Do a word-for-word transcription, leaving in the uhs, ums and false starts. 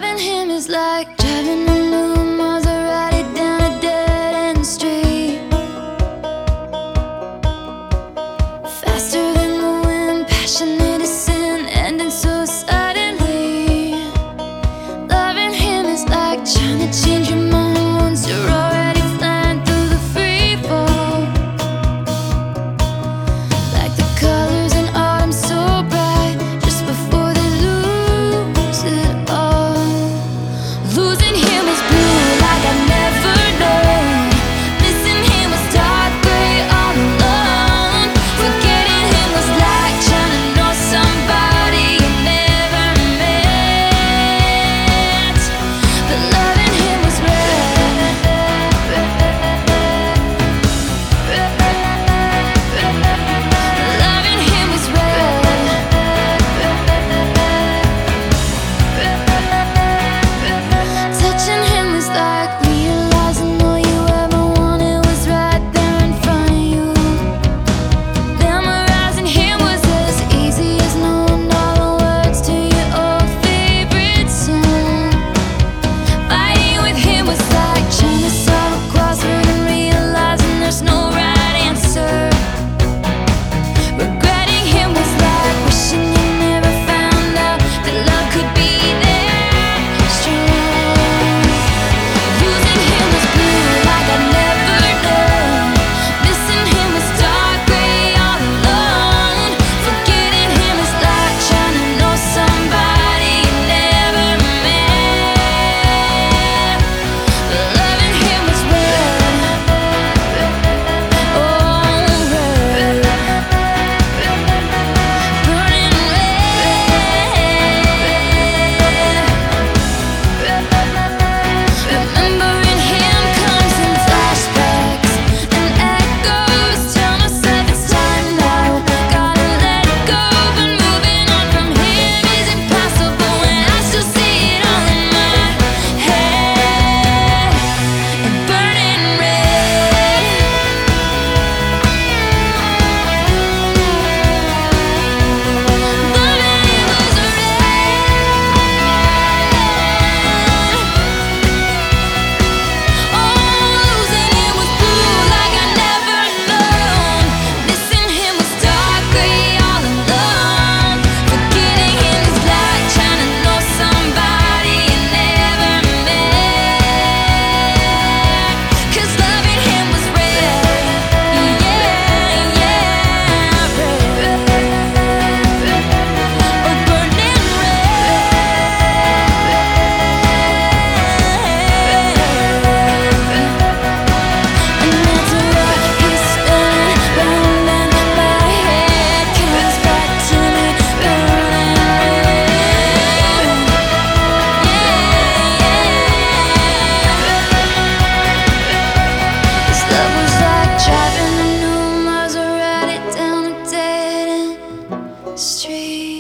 Loving him is like driving a new Maserati down a dead-end street, faster than the wind, passionate as sin, ending so suddenly. Loving him is like trying to change your mind once you're already flying through the free fall. Like the colors in autumn so bright, just before they lose it all. Losing him was blue like I'd never known. Missing him was dark gray all alone. Forgetting him was like trying to know somebody you never met. But loving him was red. Loving him was red. Touching him was like realizing all you ever wanted was right there in front of you. Memorizing him was as easy as knowing all the words to your old favorite song. Fighting with him was like trying to solve a crossword and realizing there's no right answer. Regretting him was like wishing you never found out that love could be that strong. Losing him was blue like I'd never known. Missing him was dark gray all alone. Forgetting him was like trying to know somebody you never met. But loving him was red. Oh, red. Burning red. Remembering him comes in flashbacks and echoes. Tell myself it's time now. Gotta let go, but moving on from him is impossible when I still see it all in my head. And burning red. Loving him was red. Oh, losing him was blue like I'd never known. Missing him was dark gray all alone. Forgetting him is like trying to know somebody you never met. 'Cause loving him was red. Yeah, yeah, red. Oh, burning red. And that's what he's done. Round and my head comes back to me, burning red. This love was like driving a new Maserati down a dead-end street.